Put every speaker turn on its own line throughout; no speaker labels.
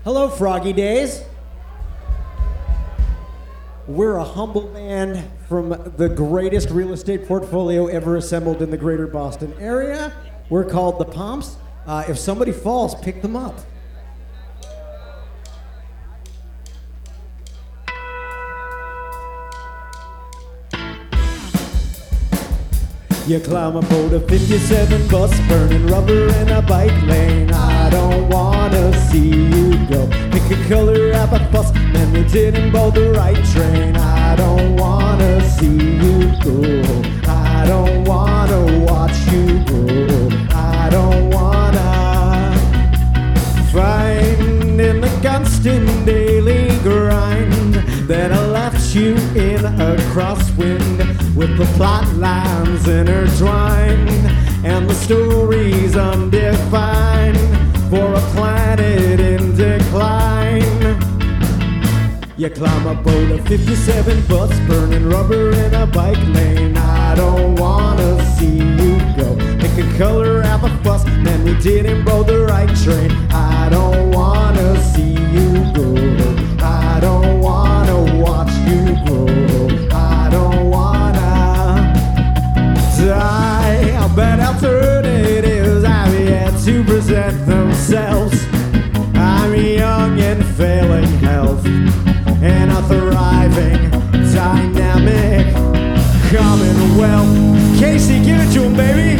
Hello, Froggy Days. We're a humble band from the greatest real estate portfolio ever assembled in the greater Boston area. We're called the Pomps. If somebody falls, pick them up. You climb aboard a 57 bus, burning rubber in a bike lane. I don't wanna see you go. Pick a color, have a fuss, man, we didn't board the right train. I don't wanna see you go. I don't wanna watch you go. I don't wanna find in the constant daily grind that I left you in a crosswind with the plot lines intertwined and the stories undefined for a planet in decline. You climb aboard a 57 bus, burning rubber in a bike lane. I don't wanna see you go. Pick a color, have a fuss, man, we didn't board the right train. I don't wanna see you go. I don't wanna watch you go. I don't wanna die. I bet alternatives have yet to present themselves. I'm young and failing health, and a thriving, dynamic commonwealth. Casey, give it to him, baby.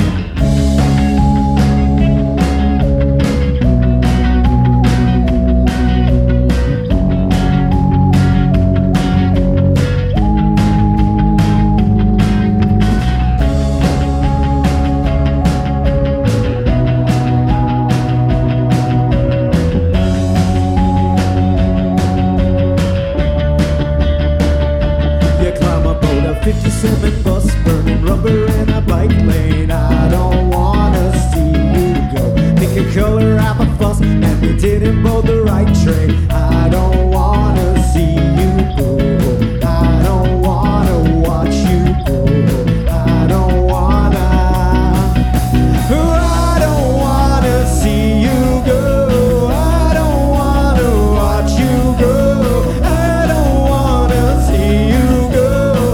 Bus burning rubber in a bike lane. I don't wanna see you go. Pick a color, have a fuss, and we didn't board the right train. I don't wanna see you go. I don't wanna watch you go. I don't wanna. I don't wanna see you go. I don't wanna watch you go. I don't wanna see you go.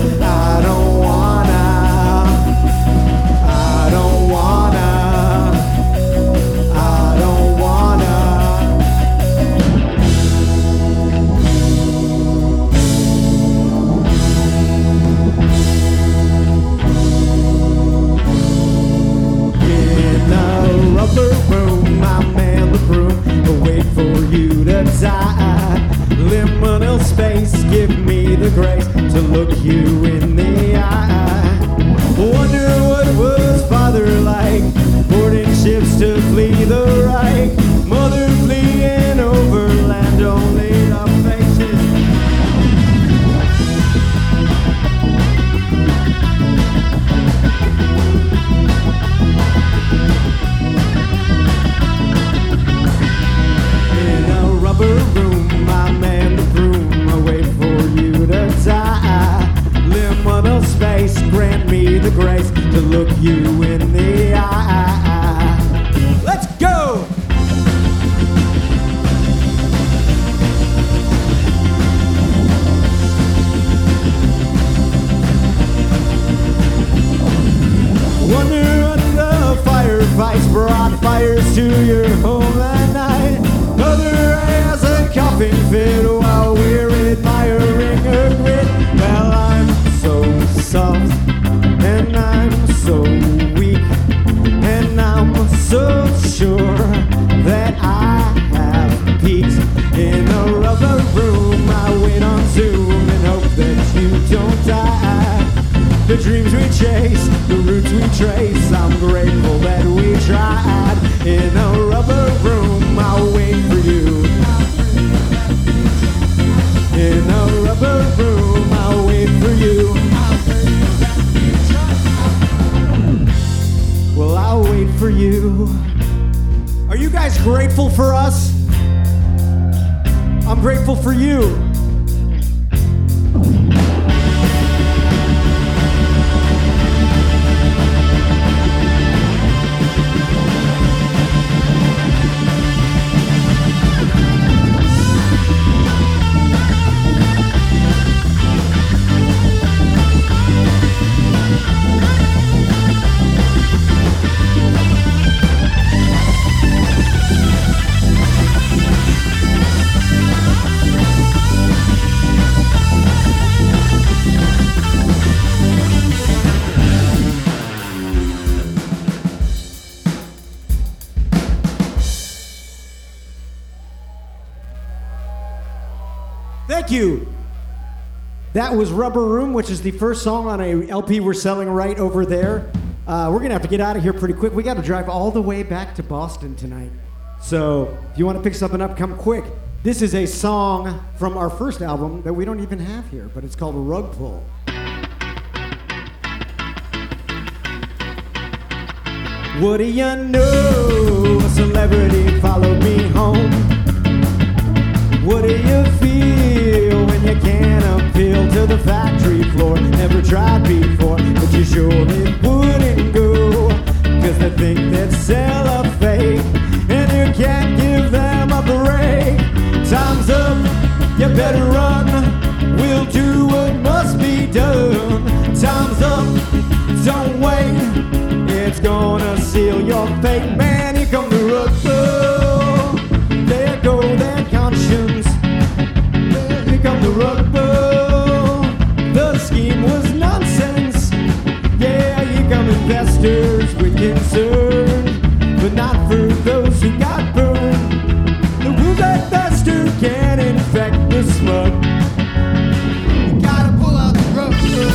Liminal space, give me the grace to look you in the eye. Wonder what was father like, boarding ships to flee the Reich. Mother fleeing overland, only the faces. In a rubber room, I man the broom, I wait for you to die. Liminal space, grant me the grace to look you in the eye. Let's go! Wonder what the firefights brought fires to your home that night. Mother has a coughing fit while we're admiring her grit. Well, I'm so soft, and I'm so weak, and I'm so sure that I have peaked. In a rubber room, I wait on Zoom and hope that you don't die. The dreams we chase, the roots we trace, I'm grateful that we tried. In a rubber room, I'll wait for you. In a rubber room, I'll wait for you. Well, I'll wait for you. Are you guys grateful for us? I'm grateful for you. Thank you. That was Rubber Room, which is the first song on a LP we're selling right over there. We're going to have to get out of here pretty quick. We got to drive all the way back to Boston tonight. So if you want to pick something up, come quick. This is a song from our first album that we don't even have here, but it's called Rug Pull. What do you know? A celebrity followed me home. What do you feel when you can't appeal to the factory floor? Never tried before, but you surely wouldn't go. Cause they think they'd sell a fake, and you can't give them a break. Time's up, you better run. We'll do what must be done. Time's up, don't wait. It's gonna seal your fate. Man, here come the rug pull. There go their conscience. Here come the rug pull. The scheme was nonsense. Yeah, here come investors with concern, but not for those who got burned. The rules that faster can infect the smug. You gotta pull out the rug pull.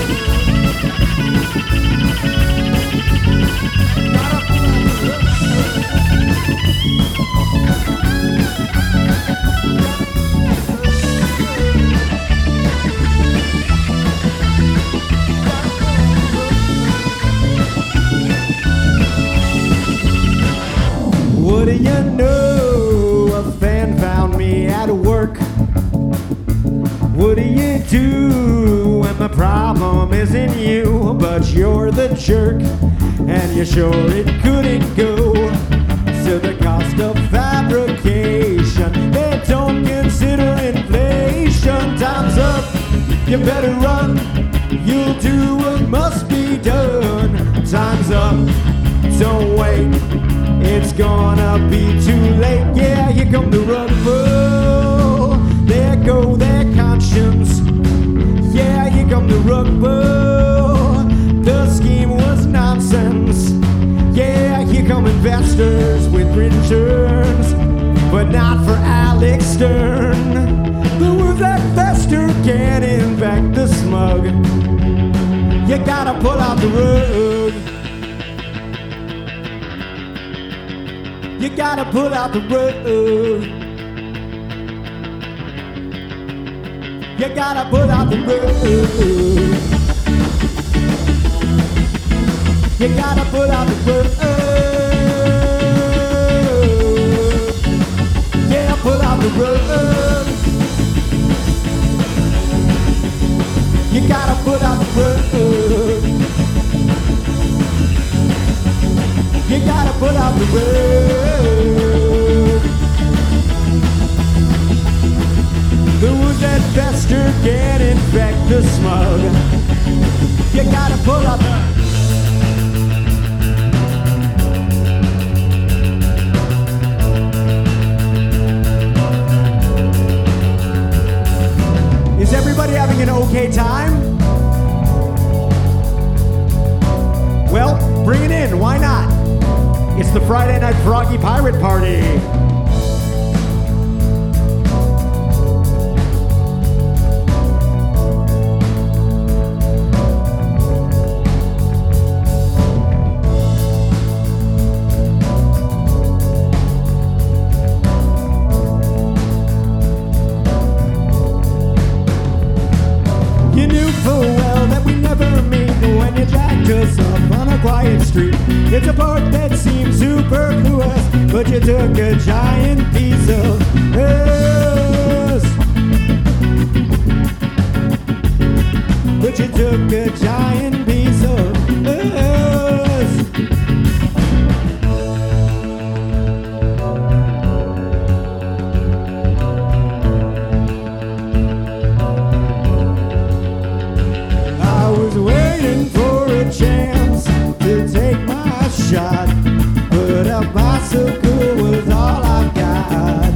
What do you know? A fan found me at work. What do you do when the problem isn't you, but you're the jerk? And you're sure it couldn't go to the cost of fabrication. They don't consider inflation. Time's up, you better run. You'll do what must be done. Time's up, don't wait. It's gonna be too late. Yeah, here come the rug pull. There go their conscience. Yeah, here come the rug pull. The scheme was nonsense. Yeah, here come investors with returns, but not for Alex Stern. The words that fester can infect the smug. You gotta pull out the rug. You gotta pull out the rug. You gotta pull out the rug. You gotta pull out the rug. Yeah, pull out the rug. You gotta pull out the rug. You gotta pull out the rug. The wounds that fester can infect the smug. You gotta pull out the. Is everybody having an okay time? Well, bring it in, why not? It's the Friday Night Froggy Pirate Party. You knew full well that we never meet when you jacked us up on a quiet street. It's a part that seems superfluous, but you took a giant piece of us. But you took a giant piece of us. I was waiting for a chance to take my shot, but a bicycle was all I got.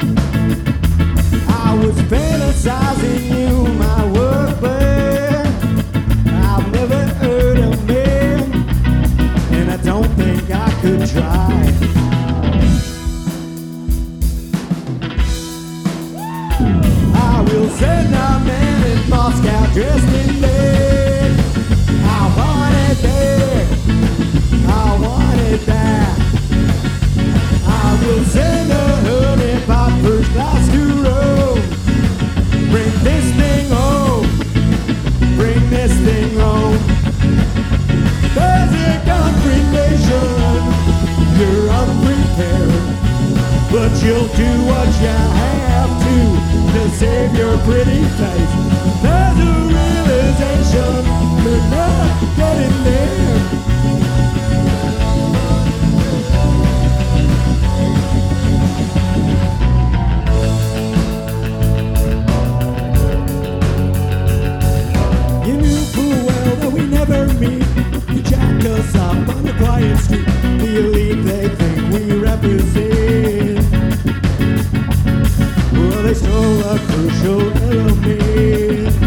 I was fantasizing you my work, but I've never heard a man, and I don't think I could try. I will send a man in Moscow dressed in red. I want it there, I want it there. I will send a honey pot first class to Rome. Bring this thing home, bring this thing home. There's a confrontation, you're unprepared, but you'll do what you have to save your pretty face. There's a realization, you're not getting there. You jack us up on a quiet street, the elite they think we represent. Well, they stole a crucial element.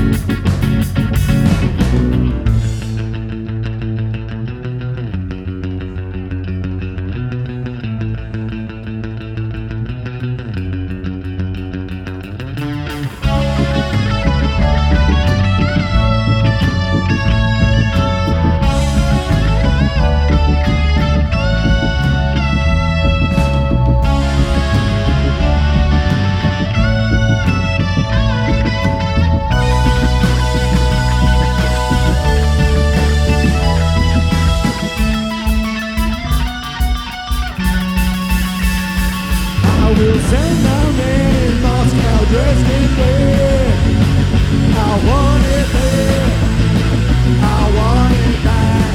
I will send a man in Moscow dressed in red. I want it there, I want it back.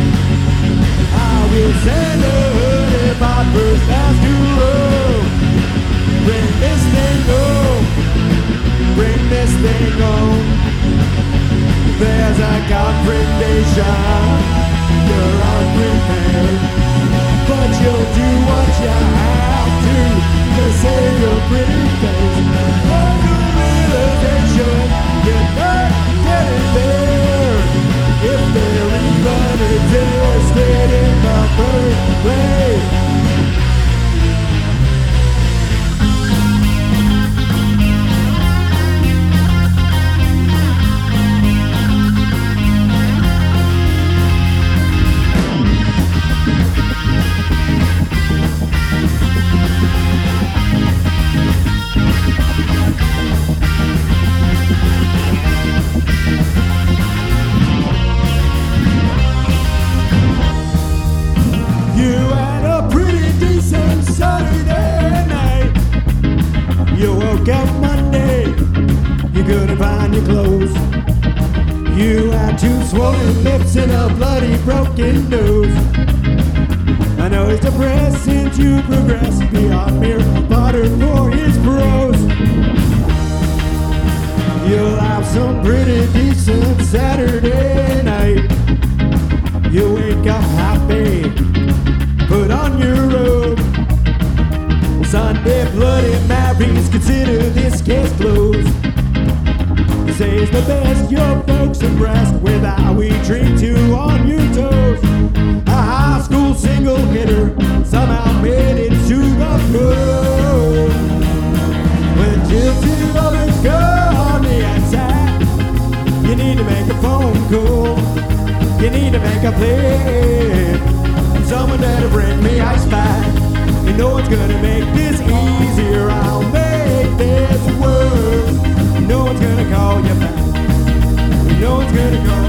I will send a honey pot first class to Rome. Bring this thing home, bring this thing home. There's a confrontation, you're unprepared, but you'll do what you have to save your pretty face. There's a realization, you're not getting there. If they're even existed in the first place. You woke up Monday, you couldn't find your clothes. You had two swollen lips and a bloody broken nose. I know it's depressing to progress beyond mere fodder for his bros. You'll have some pretty decent Saturday night. You wake up happy, put on your robe. Sunday Bloody Marys, consider this case closed. You say it's the best your folks impressed with how we treat you on your toes. A high school single hitter somehow made it to the pro. When tilted over girl on the outside, you need to make a phone call, you need to make a play. Someone better bring me ice pack. And no one's gonna make this easier, I'll make this worse. No one's gonna call you back, no one's gonna call.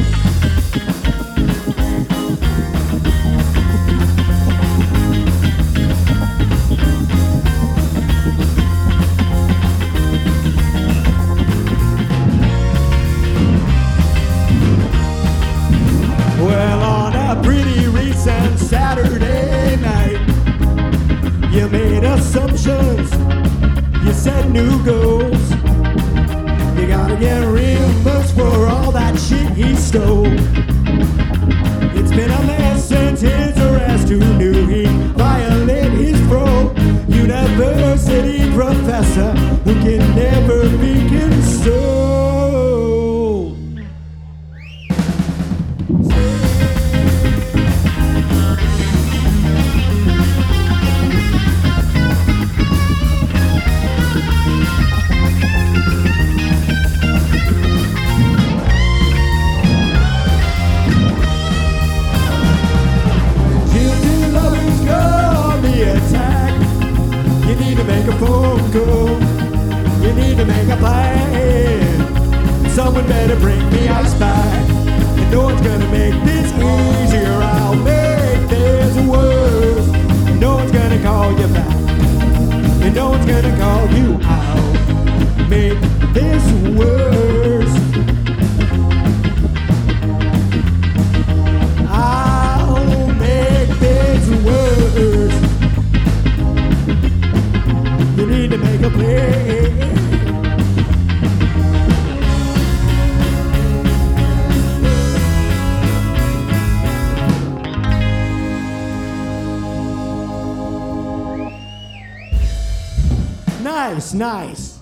Well, on a pretty recent Saturday night, you made assumptions, you set new goals. You gotta get reimbursed for all that shit he stole. It's been a mess since his arrest. Who knew he'd violate his parole? University professor who can never be consoled. You need to make a plan. Someone better bring me ice back. And no one's gonna make this easier. I'll make this worse. No one's gonna call you back. And no one's gonna call you out. Make this worse. I'll make this worse. You need to make a plan. Nice, nice.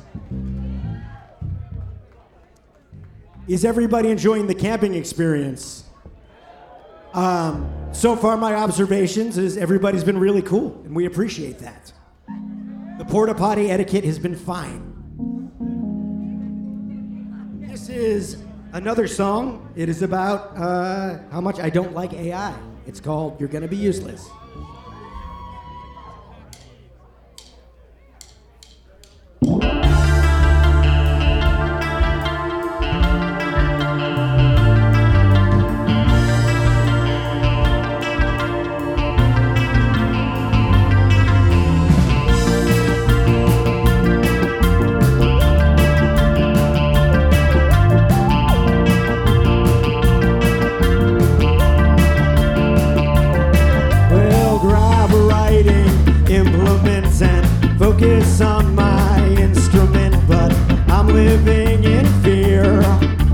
Is everybody enjoying the camping experience? So far, my observations is everybody's been really cool, and we appreciate that. The porta potty etiquette has been fine. This is another song. It is about how much I don't like AI. It's called You're Gonna Be Useless. Focus on my instrument, but I'm living in fear.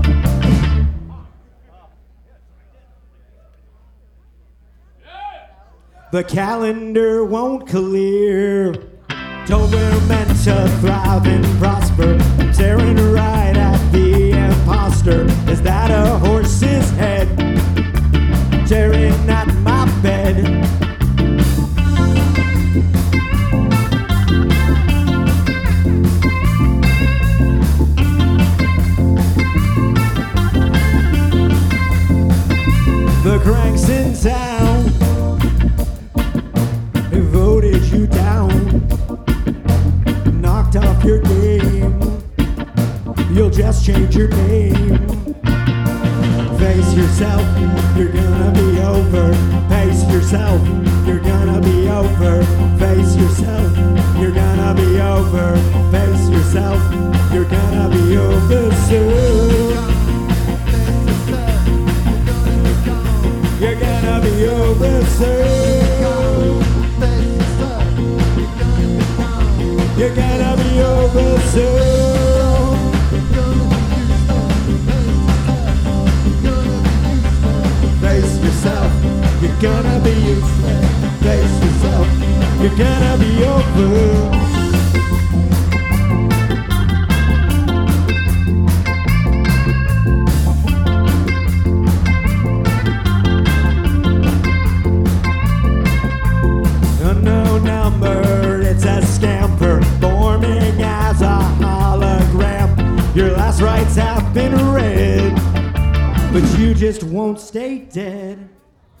The calendar won't clear. Told we're meant to thrive and prosper. I'm staring right at the imposter. Is that a horse's head? Staring at my bed. The cranks in town, they voted you down, knocked off your game. You'll just change your name. Face yourself, you're gonna be over. Pace yourself, you're gonna be over. Face yourself, you're gonna be over. Face yourself, you're gonna be over soon. You're gonna be over soon. You're gonna be over soon. Face yourself, you're gonna be useless. Face yourself, you're gonna be over. Your last rites have been read, but you just won't stay dead.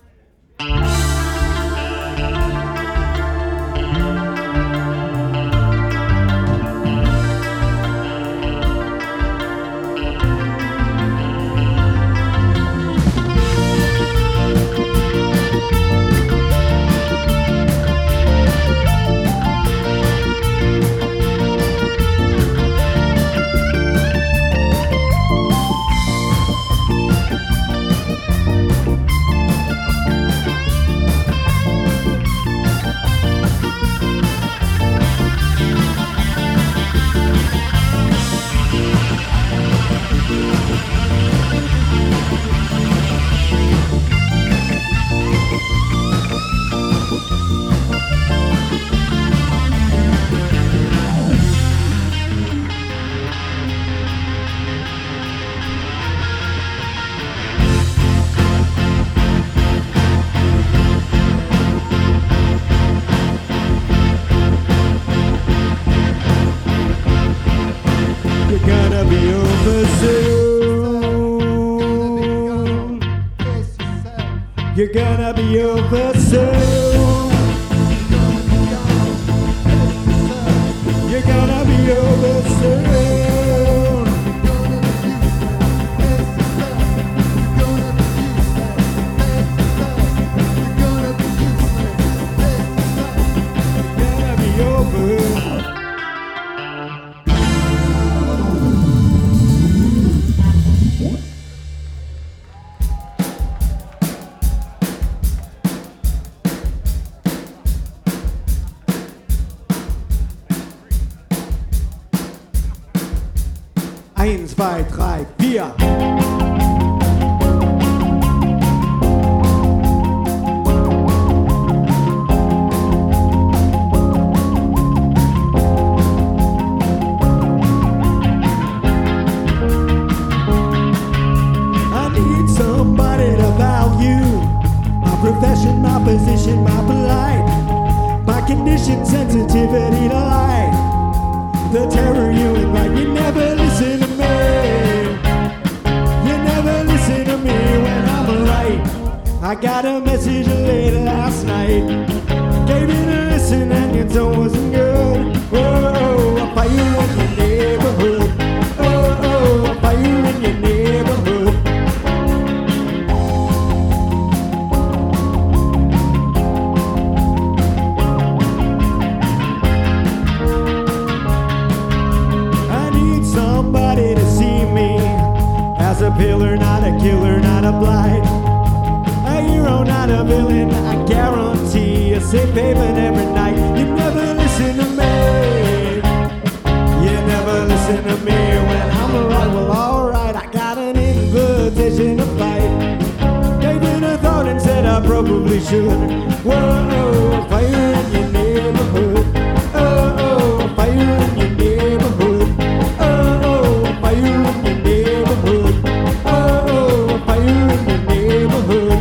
You're gonna be over soon. You're gonna be over soon. 1, 2, 3, 4. Profession, my position, my polite, my condition, sensitivity to light, the terror you invite. You never listen to me. You never listen to me when I'm right. I got a message late last night. Gave it a listen and your tone wasn't good. Oh, a fire in your neighborhood. Oh, a fire in your neighborhood. Somebody to see me as a pillar, not a killer, not a blight, a hero, not a villain. I guarantee a safe haven every night. You never listen to me. You never listen to me when I'm right. Well, alright, I got an invitation to fight. Gave it a thought and said I probably should. Whoa, fire in your neighborhood. Oh, fire in your neighborhood. Fire in your neighborhood. Oh, fire in your neighborhood.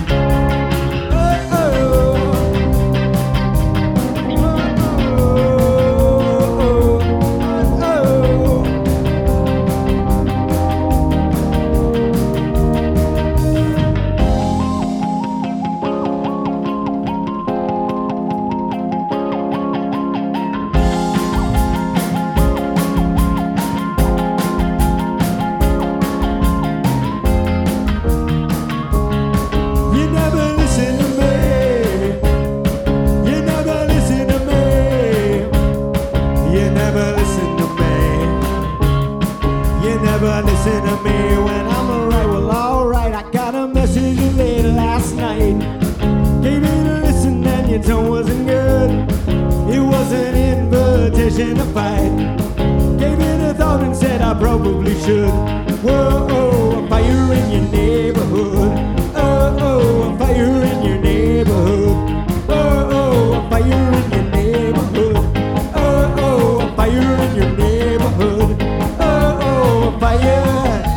Listen to me when I'm alright. Well, alright, I got a message late last night. Gave it a listen and your tone wasn't good. It was an invitation to fight. Gave it a thought and said I probably should. Whoa, a fire in your neighborhood. Oh, a fire in your neighborhood. Oh, a fire in your neighborhood. Oh, a fire in your neighborhood. Oh, fire.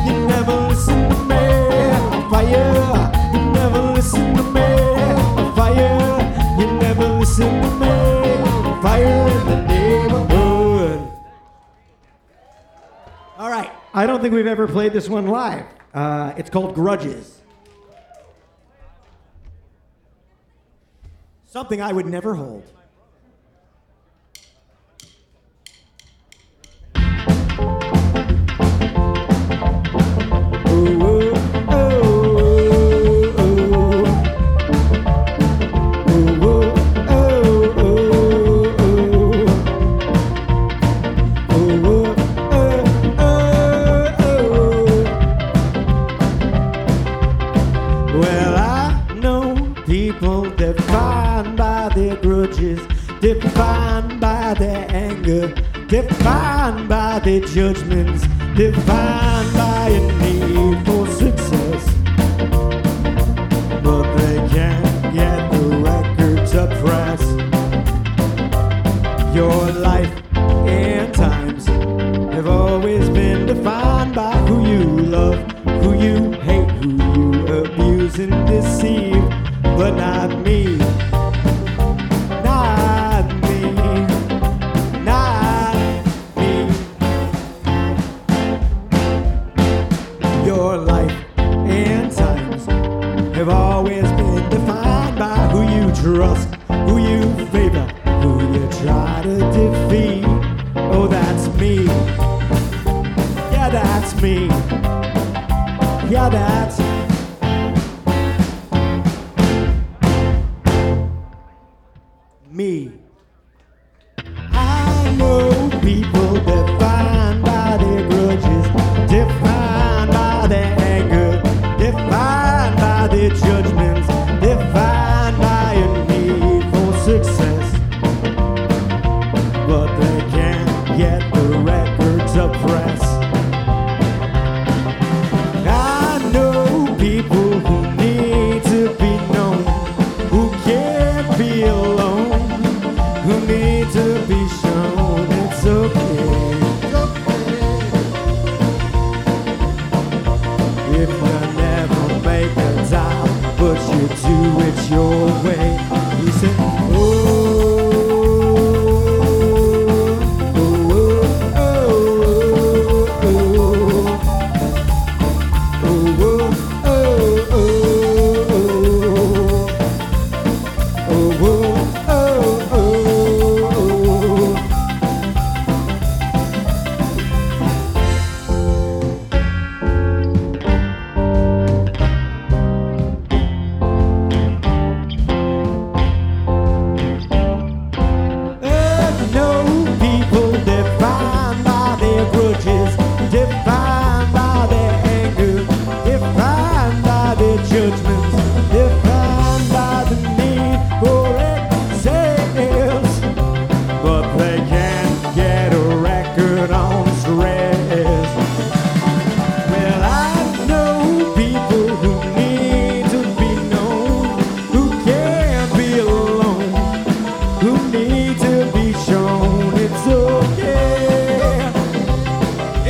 All right, I don't think we've ever played this one live. It's called Grudges. Something I would never hold. Defined by their anger, defined by their judgments, defined by a need for success. But they can't get the record to press. Your life and times have always been defined by who you love, who you hate, who you abuse and deceive, but not me. Your life and times have always been defined by who you trust, who you favor, who you try to defeat. Oh, that's me. Yeah, that's me. Yeah, that's me. I know people defined by their grudges, defined by their anger, defined by their judgments, defined by a need for success. But they can't get the record to press.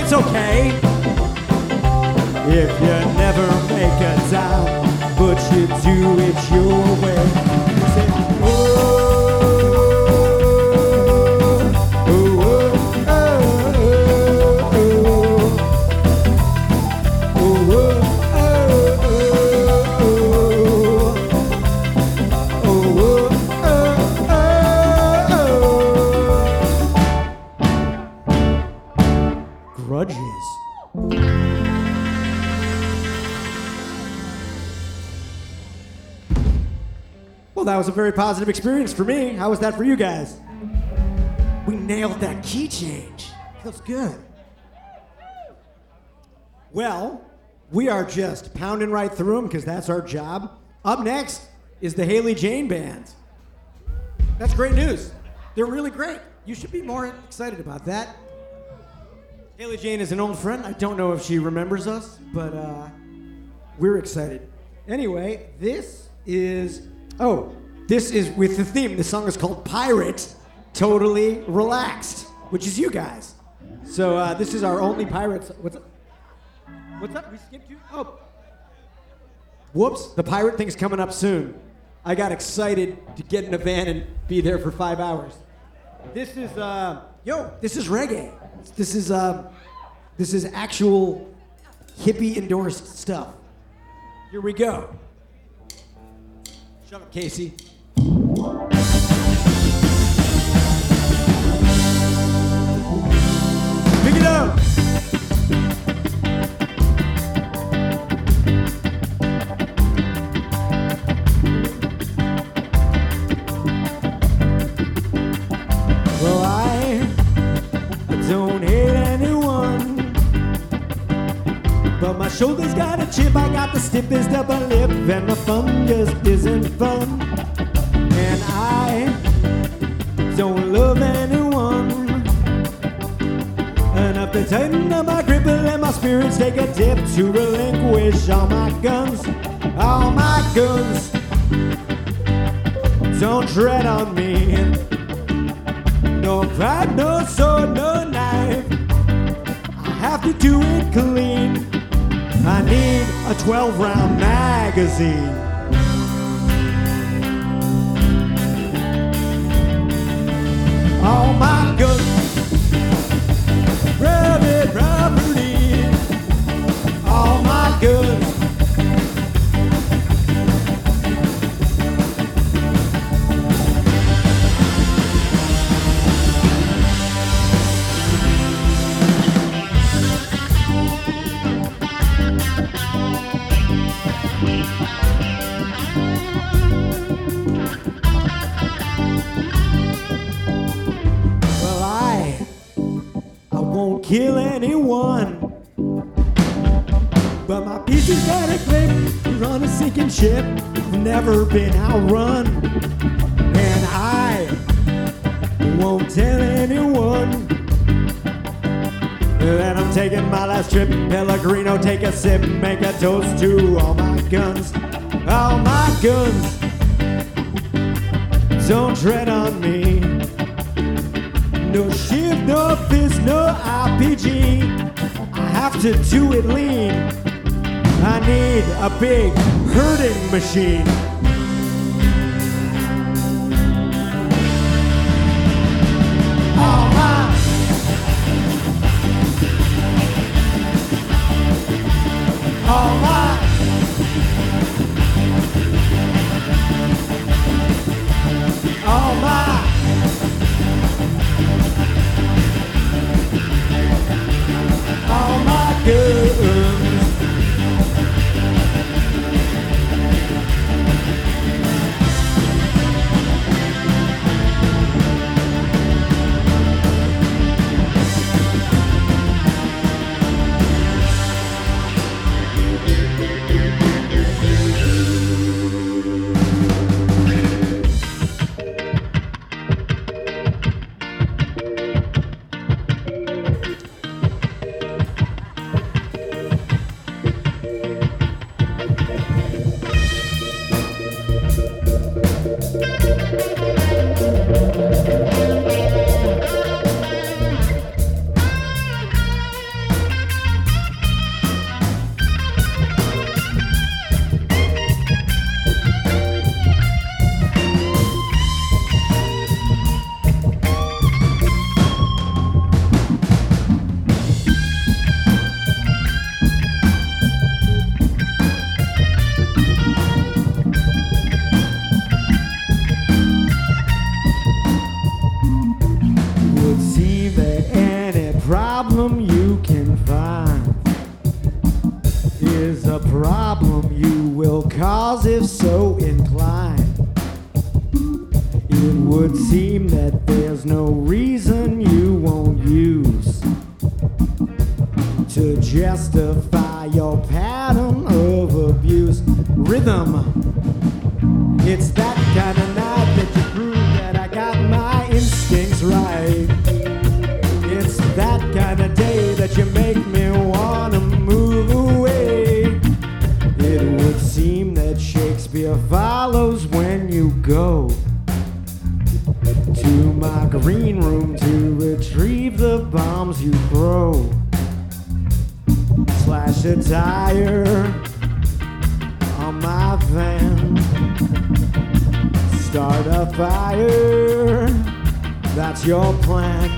It's okay if you never make a dime, but you do it your way. You say, oh. Well, that was a very positive experience for me. How was that for you guys? We nailed that key change. Feels good. Well, we are just pounding right through them because that's our job. Up next is the Haley Jane Band. That's great news. They're really great. You should be more excited about that. Haley Jane is an old friend. I don't know if she remembers us, but we're excited. Anyway, this is with the theme. The song is called Pirate, Totally Relaxed, which is you guys. So this is our only Pirates. What's up? What's up? We skipped you? Oh. Whoops. The pirate thing's coming up soon. I got excited to get in a van and be there for 5 hours. This is, this is reggae. This is actual hippie-endorsed stuff. Here we go. Shut up, Casey. Pick it up. Well, I don't hate anyone, but my shoulder's got a chip. I got the stiffest upper lip, and my fun just isn't fun. And I don't love anyone enough to tighten up my grip and let my spirits take a dip, to relinquish all my guns, all my guns. Don't tread on me. No pride, no sword, no knife. I have to do it clean. I need a 12-round magazine. All my guns, private property. All my guns. Kill anyone, but my pieces got a clip. We're on a sinking ship, never been outrun, and I won't tell anyone that I'm taking my last trip. Pellegrino, take a sip, make a toast to all my guns, all my guns. Don't tread on me. No shift, no fist, no RPG. I have to do it lean. I need a big herding machine. All my guns. problem you can find is a problem you will cause if so inclined. It would seem that there's no reason you won't use to justify your pattern of abuse. Rhythm, it's that kind of night that you prove that I got my instincts right. It's that kind of day that you make me wanna move away. It would seem that Shakespeare follows when you go to my green room to retrieve the bombs you throw. Slash a tire on my van, start a fire, that's your plan.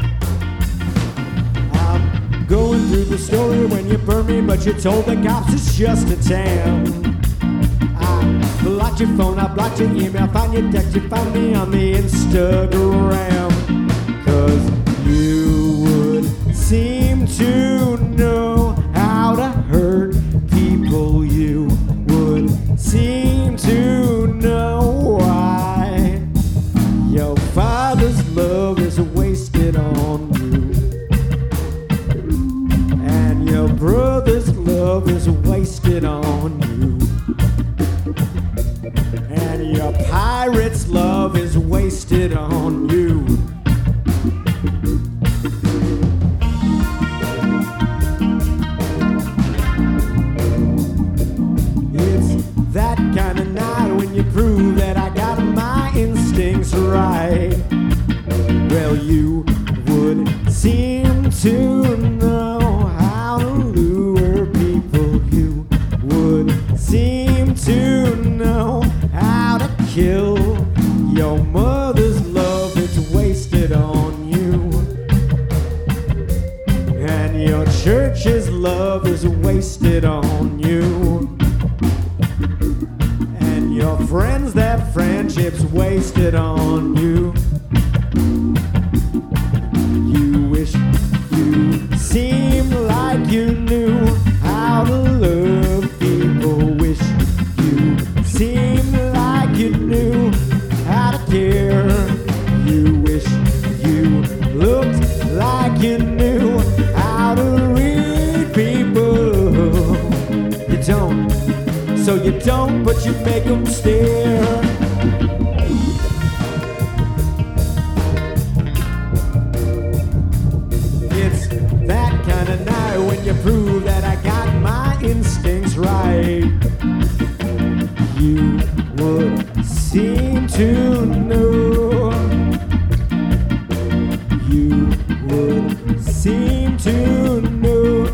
I'm going through the story when you burn me, but you told the cops it's just a tan. I blocked your phone, I blocked your email, found your text, you found me on the Instagram. 'Cause you would seem to know how to hurt people. You would seem to know why your father's love is wasted on you, and your brother's love is wasted on you, and your pirate's love is wasted on you. That kind of night when you prove that I got my instincts right. Well, you would seem to know how to lure people. You would seem to know how to kill. Your mother's love is wasted on you, and your church's love is wasted on you. Your friends, that friendship's wasted on you. You wish you seemed like you knew how to love people. Wish you seemed like you knew how to care. You wish you looked like you knew how to read people. You don't. So you don't, but you make them stare. It's that kind of night when you prove that I got my instincts right. You would seem to know. You would seem to know.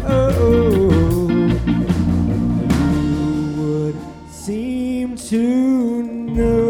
Seem to know.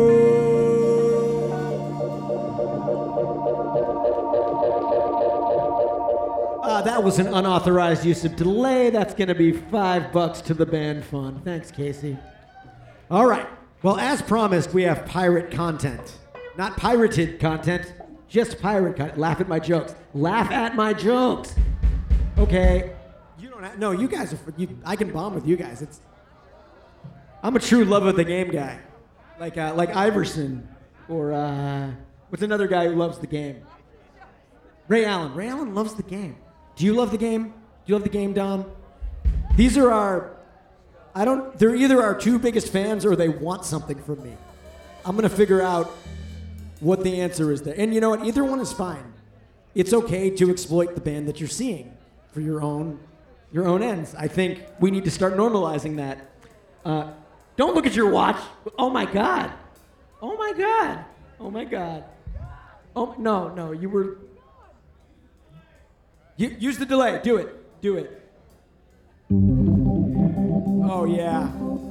That was an unauthorized use of delay. That's going to be $5 to the band fund. Thanks, Casey. All right. Well, as promised, we have pirate content. Not pirated content, just pirate content. Laugh at my jokes. Laugh at my jokes. Okay. You don't have, no, you guys are, I can bomb with you guys. I'm a true love of the game guy, like Iverson, or what's another guy who loves the game? Ray Allen. Ray Allen loves the game. Do you love the game? Do you love the game, Dom? These are they're either our two biggest fans or they want something from me. I'm gonna figure out what the answer is there. And you know what? Either one is fine. It's okay to exploit the band that you're seeing for your own ends. I think we need to start normalizing that. Don't look at your watch. Oh my God. Oh my God. Oh my God. Oh, no, you were. Use the delay. Do it. Oh yeah.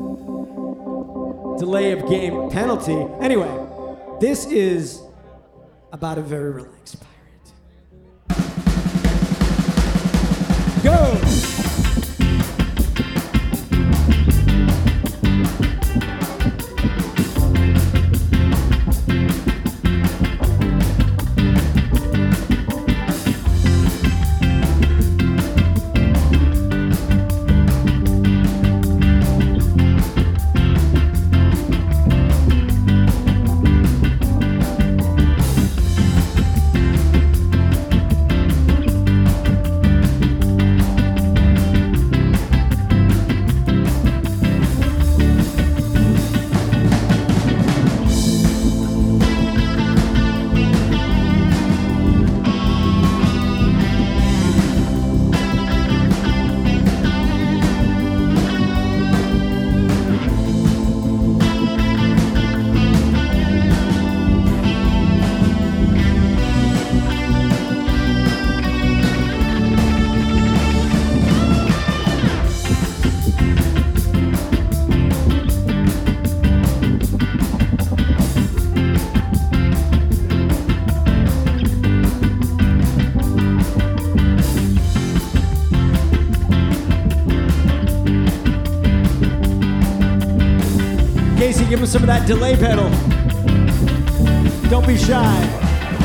Delay of game penalty. Anyway, this is about a very relaxed pirate. Go! Casey, give him some of that delay pedal. Don't be shy.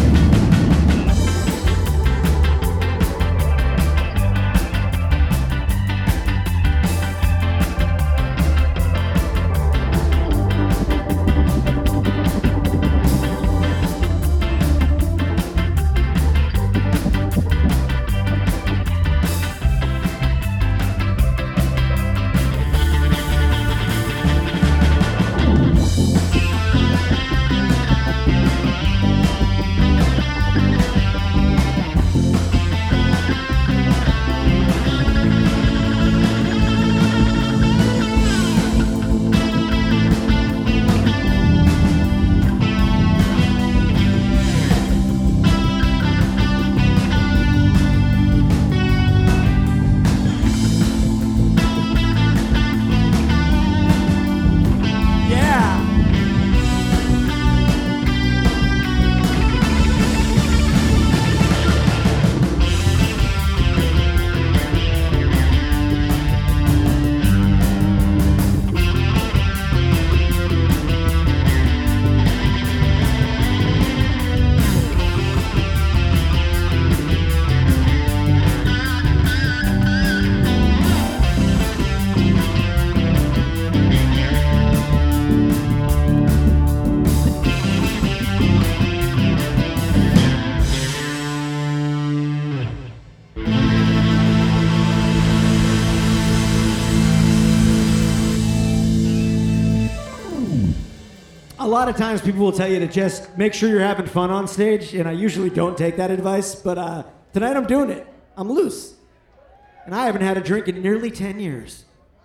A lot of times people will tell you to just make sure you're having fun on stage, and I usually don't take that advice, but tonight I'm doing it. I'm loose. And I haven't had a drink in nearly 10 years.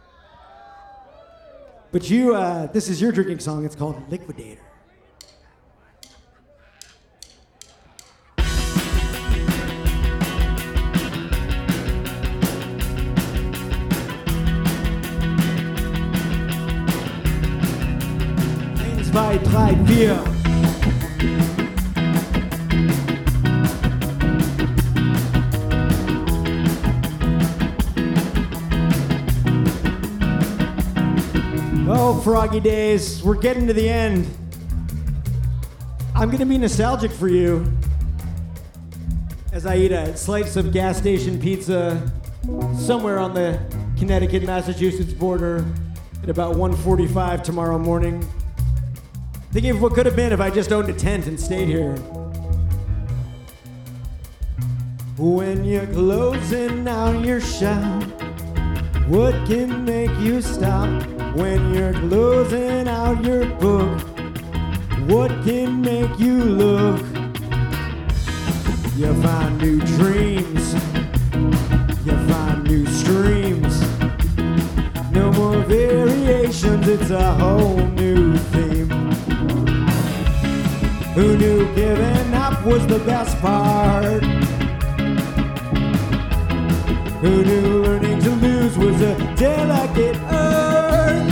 But this is your drinking song. It's called Liquidator. Zwei, drei, vier. Oh, Froggy Days, we're getting to the end. I'm gonna be nostalgic for you as I eat a slice of gas station pizza somewhere on the Connecticut-Massachusetts border at about 1:45 tomorrow morning. Thinking of what could have been if I just owned a tent and stayed here. When you're closing out your shop, what can make you stop? When you're closing out your book, what can make you look? You find new dreams, you find new streams. No more variations, it's a whole new theme. Who knew giving up was the best part? Who knew learning to lose was a delicate art?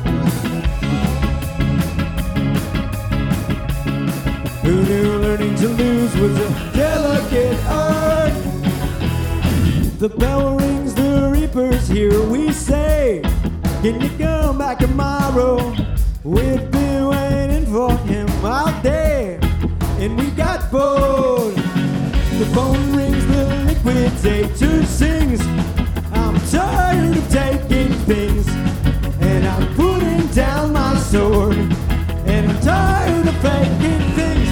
Who knew learning to lose was a delicate art? The bell rings, the reaper's here, we say, can you come back tomorrow? We've been waiting for him all day, and we got bored. The phone rings, the liquidator sings. I'm tired of taking things, and I'm putting down my sword, and I'm tired of faking things.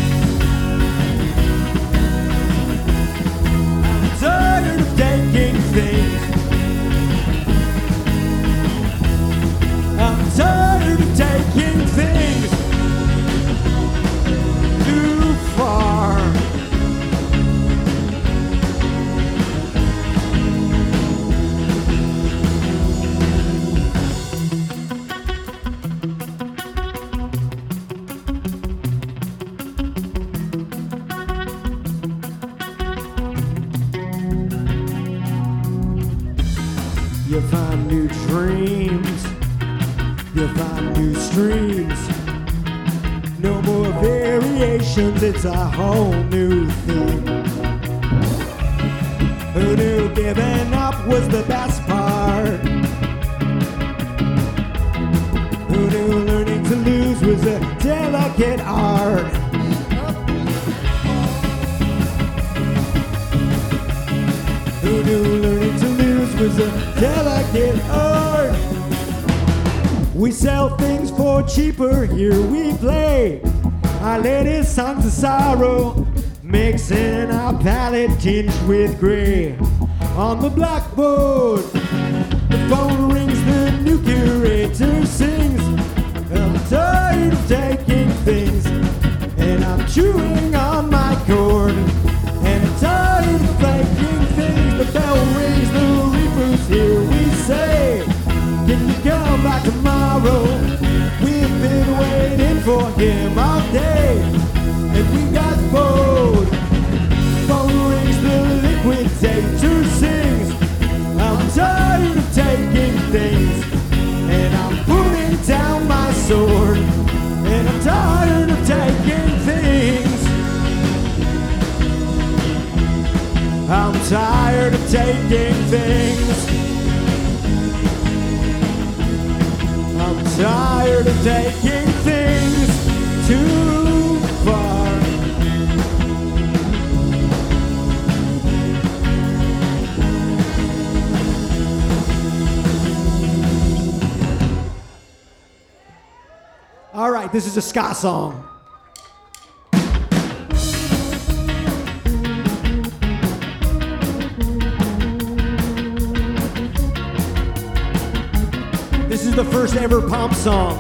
I'm tired of taking things. I'm tired of taking things too far. You find new dreams, you find new streams. No more variations, it's a whole new thing. Who knew giving up was the best part? Who knew learning to lose was a delicate art. Who knew learning to lose was a delicate art? We sell things for cheaper, here we play our latest songs of sorrow, mixing our palette tinged with gray. On the blackboard, the phone rings, the new curator sings. I'm tired of taking things, and I'm chewing on my cord. And I'm tired of faking things, the bell rings, the reaper's here, we say. Can you come back tomorrow? We've been waiting for him all day, and we got bored. Phone rings, the liquidator sings. I'm tired of taking things, and I'm putting down my sword. And I'm tired of taking things. I'm tired of taking things. I'm tired of taking things too far. All right, this is a ska song. This is the first ever Pomp song.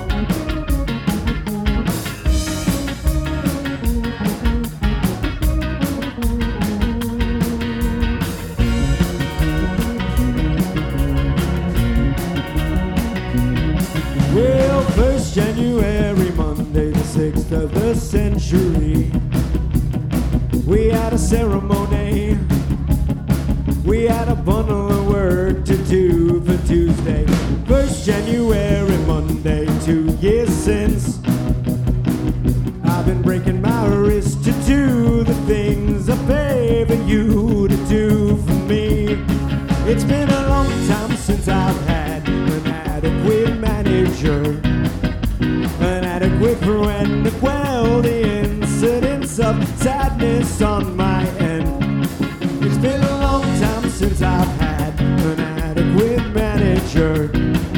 Well, 1st January, Monday, the 6th of the century, we had a ceremony. We had a bundle of work to do for Tuesday. 1st January, Monday, 2 years since. I've been breaking my wrist to do the things I pay for you to do for me. It's been a long time since I've had an adequate manager, an adequate friend to quell the incidents of sadness on my end. It's been a long time since I've had an adequate manager.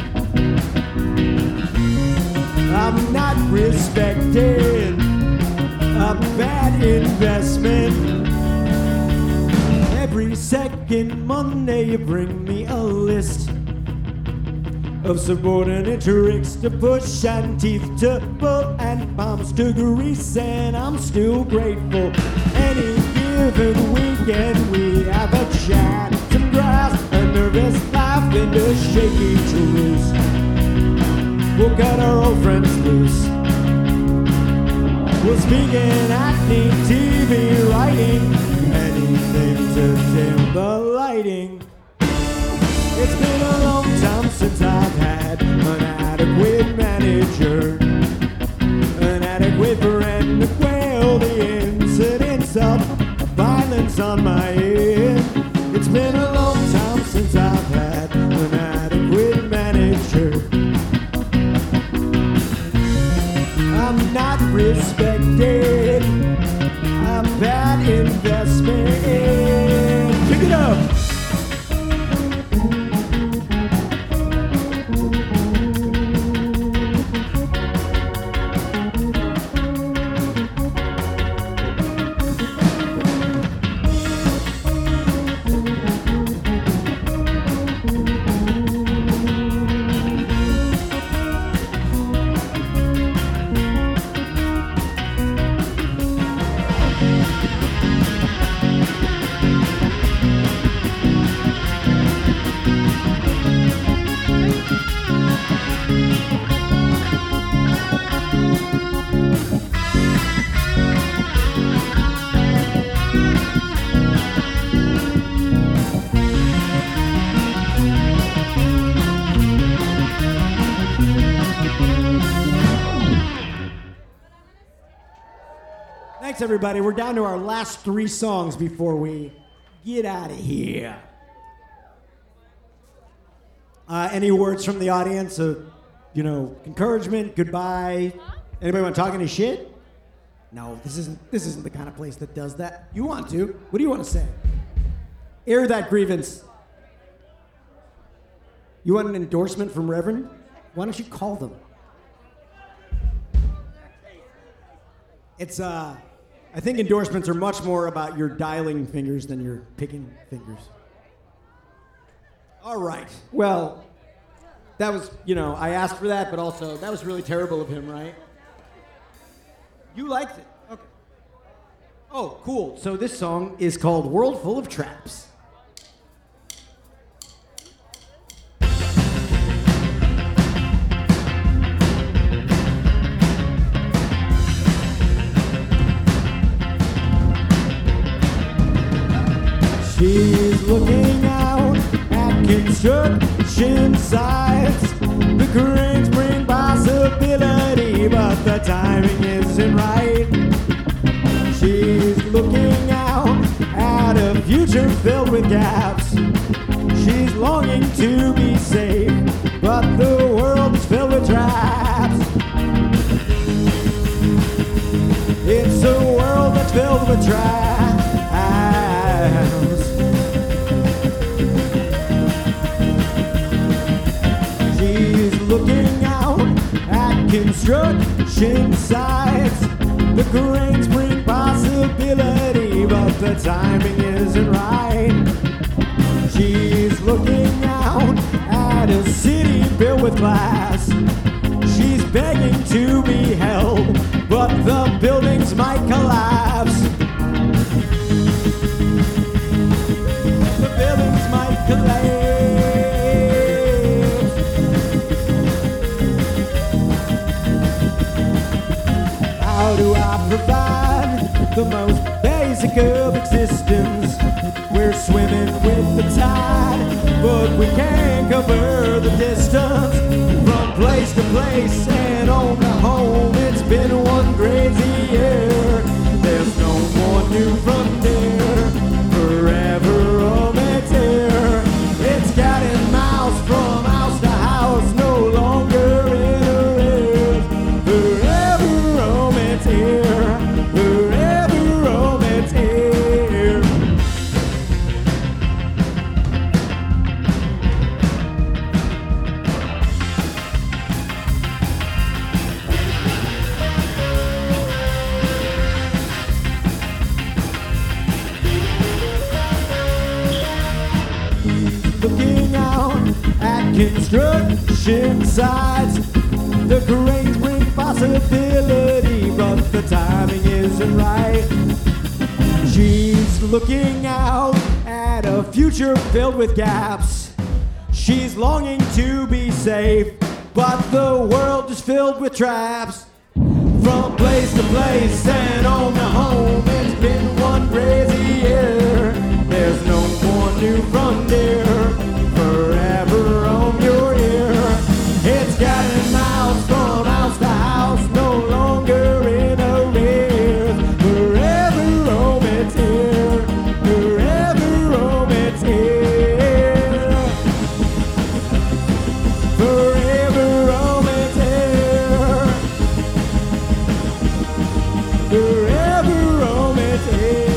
I'm not respected, a bad investment. Every second Monday you bring me a list of subordinate tricks to push and teeth to pull and palms to grease, and I'm still grateful. Any given weekend we have a chat, some grass, a nervous laugh, and a shaky truce. We'll cut our old friends loose. We'll speak in acting, TV, writing, anything to dim the lighting. It's been a long time since I've had an adequate manager, an adequate friend to quell the incidents of violence on my end. It's been a long time since I've had an adequate manager. I'm not respected, a bad investment. Pick it up. Thanks, everybody. We're down to our last 3 songs before we get out of here. Any words from the audience of, encouragement, goodbye, Anybody want to talk any shit? No, this isn't the kind of place that does that. You want to? What do you want to say? Air that grievance. You want an endorsement from Reverend? Why don't you call them? It's I think endorsements are much more about your dialing fingers than your picking fingers. All right. Well, that was, I asked for that, but also that was really terrible of him, right? You liked it. Okay. Oh, cool. So this song is called World Full of Traps. She's looking out at construction sites. The cranes bring possibility, but the timing isn't right. She's looking out at a future filled with gaps. She's longing to be safe, but the world is filled with traps. It's a world that's filled with traps. Looking out at construction sites. The cranes bring possibility, but the timing isn't right. She's looking out at a city filled with glass. She's begging to be held, but the buildings might collapse. The buildings might collapse. How do I provide the most basic of existence? We're swimming with the tide, but we can't cover the distance. From place to place and home to home, it's been one crazy year. There's no more new frontier, forever home it's here. It's cat and mouse from house to house, no longer in arrears. Forever home it's here, forever home it's here. Looking out at construction sites. The cranes bring possibility, but the timing isn't right. She's looking out at a future filled with gaps. She's longing to be safe, but the world is filled with traps. From place to place and home to home, it's been one crazy year. There's no more new frontier, forever on your ear. It's cat and mouse from house to house, no longer in arrears. Forever home it's here, forever home it's here. Forever home it's here. Forever home it's here.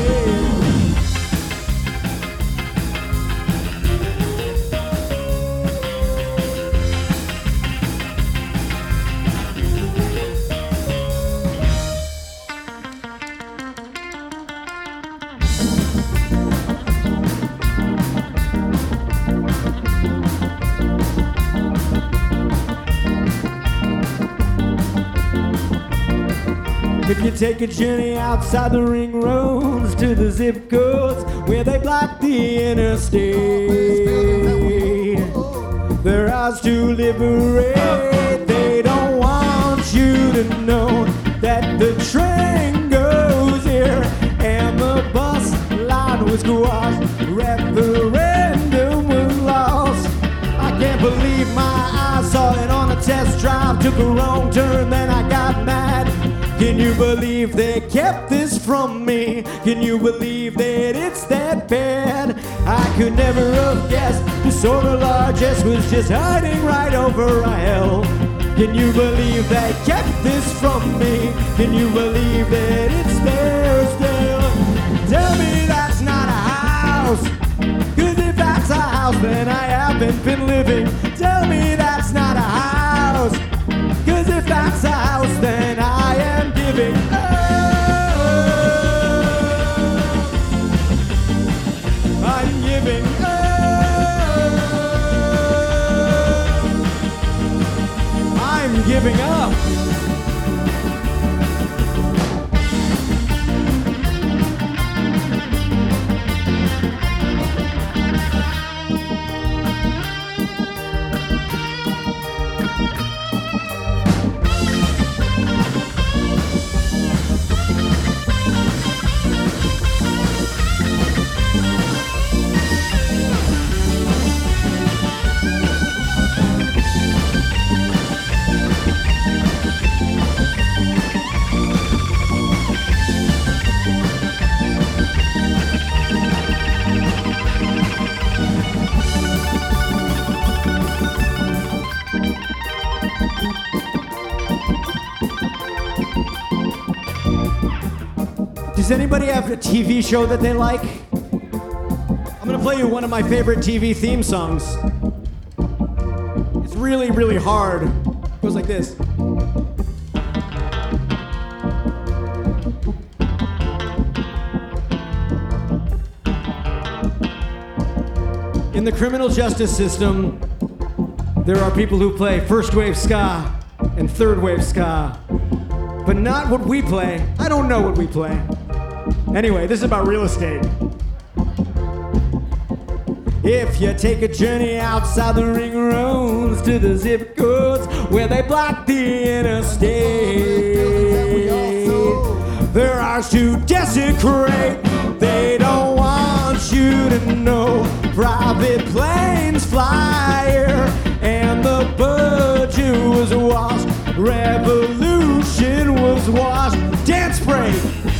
If you take a journey outside the ring roads to the zip codes where they block the interstate, their eyes to liberate. They don't want you to know that the train goes here and the bus line was squashed. Referendum was lost. I can't believe my eyes saw it on a test drive. Took a wrong turn, then I got mad. Can you believe they kept this from me? Can you believe that it's that bad? I could never have guessed the sort of largesse was just hiding right over a hill. Can you believe they kept this from from me. Can you believe that it's there still? Tell me that's not a house, 'cause if that's a house, then I haven't been living. Tell me that's not a house, 'cause if that's a house, then I am giving up. I'm giving up. I'm giving up. Does anybody have a TV show that they like? I'm gonna play you one of my favorite TV theme songs. It's really, really hard. It goes like this. In the criminal justice system, there are people who play first wave ska and third wave ska, but not what we play. I don't know what we play. Anyway, this is about real estate. If you take a journey outside the ring roads to the zip codes where they block the interstate, they're ours to desecrate. They don't want you to know. Private planes fly here and the budget was washed. Revolution was washed. Dance break.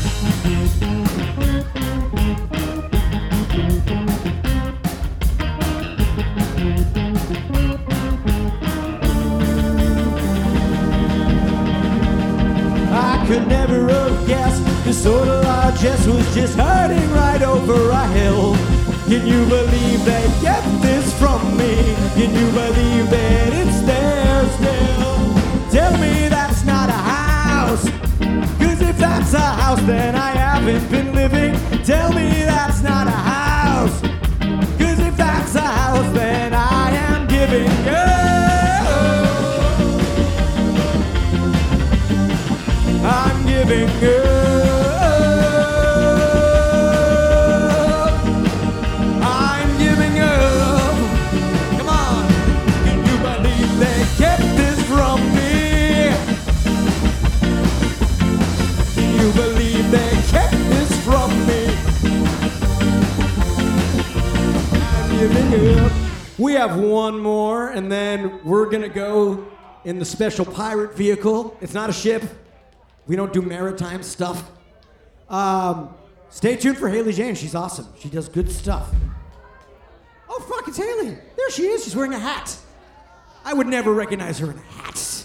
I could never have guessed this sort of largesse was just hurting right over a hill. Can you believe they get this from me? Can you believe that it's there still? Tell me that's not a house, 'cause if that's a house, then I haven't been living. Tell me that's not a house, 'cause if that's a house, then I am giving up. I'm giving up. I'm giving up. Come on. Can you believe they kept this from me? Can you believe they kept this from me? I'm giving up. We have one more, and then we're gonna go in the special pirate vehicle. It's not a ship. We don't do maritime stuff. Stay tuned for Haley Jane. She's awesome. She does good stuff. Oh, fuck, it's Haley. There she is. She's wearing a hat. I would never recognize her in a hat.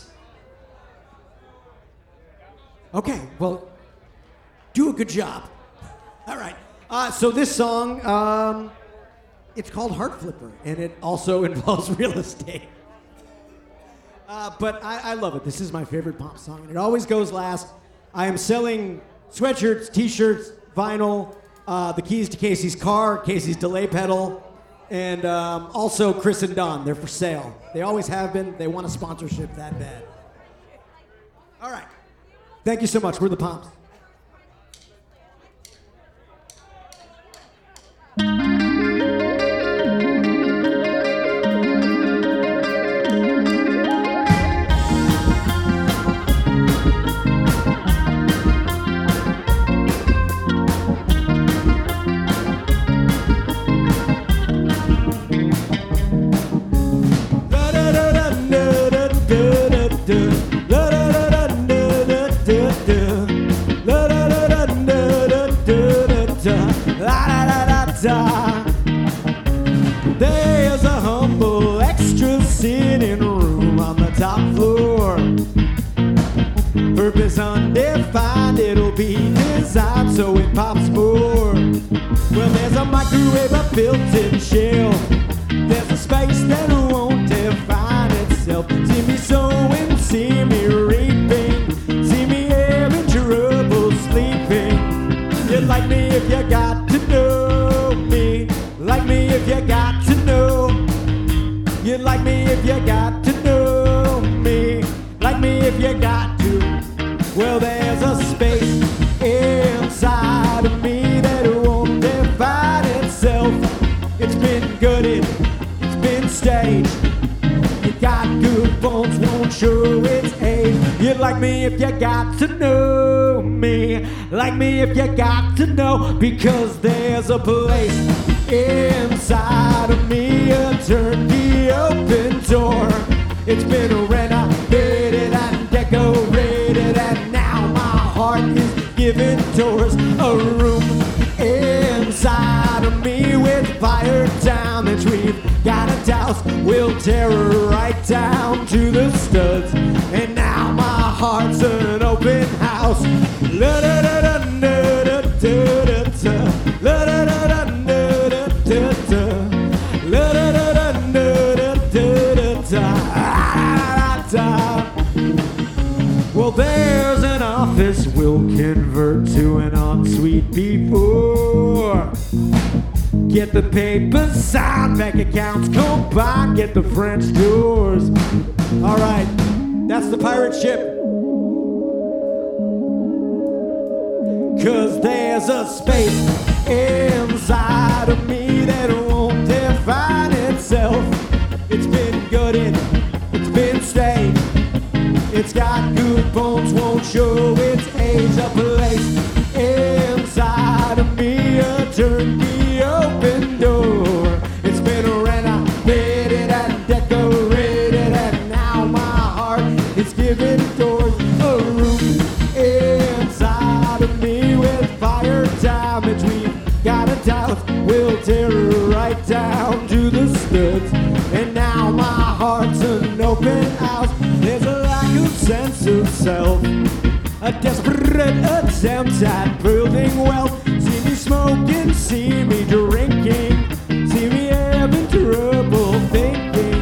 Okay, well, do a good job. All right. So this song, it's called Heart Flipper, and it also involves real estate. But I love it. This is my favorite pop song, and it always goes last. I am selling sweatshirts, t-shirts, vinyl, the keys to Casey's car, Casey's delay pedal, and also Chris and Don. They're for sale. They always have been. They want a sponsorship that bad. All right. Thank you so much. We're the Pomps. There's a humble extra sitting room on the top floor for purpose undefined, it'll be designed so it pops more. Well, there's a microwave, a built-in shell. There's a space that won't define itself. See me sowing, see me reaping, see me having trouble sleeping. You'd like me if you got to know me. Like me if you got to know. You'd like me if you got to know me. Like me if you got to. Well, there's a space inside of me that won't define itself. It's been gutted, it's been staged. You got good bones, won't show its age. You'd like me if you got to know me. Like me if you got to know. Because there's a place inside of me, a turnkey open door. It's been renovated and decorated, and now my heart is giving tours. A room inside of me with fire damage we've got a douse. We'll tear her right down to the studs, and now my heart's an open house. La da da da da da da da da. La da da da da da da da. La da da da da da da da. Well, there's an office we'll convert to an ensuite before. Get the papers signed, bank accounts combined, get the French doors. All right, that's the pirate ship. 'Cause there's a space inside of me that won't define itself. It's been gutted, it's been stained. It's got good bones, won't show its age. A place inside of me, a turnkey open door. It's been renovated and decorated, and now my heart is giving doors. A room inside of me with fire damage we've got a doubt. We'll tear her right down to the studs, and now my heart's an open house. There's a lack of sense of self, a desperate attempt at building wealth. See me smoking, see me drinking, see me having trouble thinking.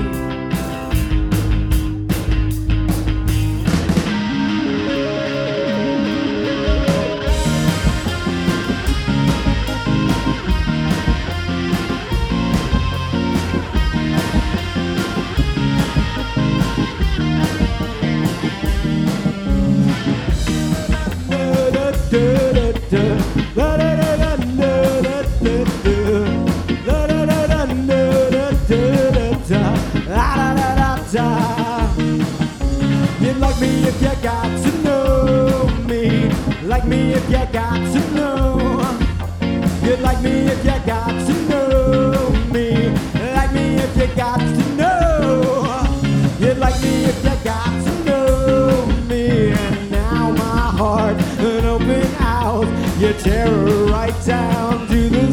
You'd like me if you got to know me. Like me if you got to know. You'd like me if you got to know me. Like me if you got to know. You'd like me if you got to know me. And now my heart an open house. You tear her right down to the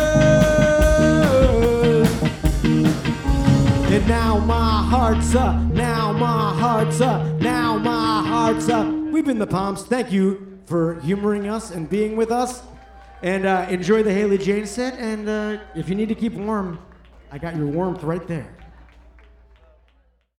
studs. And now my heart's up, now my heart's up, now my heart's up. We've been the Palms. Thank you for humoring us and being with us. And enjoy the Haley Jane set. And if you need to keep warm, I got your warmth right there.